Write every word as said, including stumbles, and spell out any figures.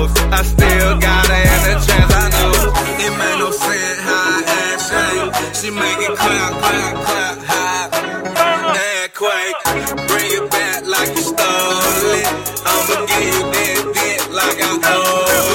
close. I still got her in the chance, I know. It made no sense how I act shake. She make it clap, clap, clap, high. Head quake, bring it back like you stole it. I'ma give you that dick like I owe it.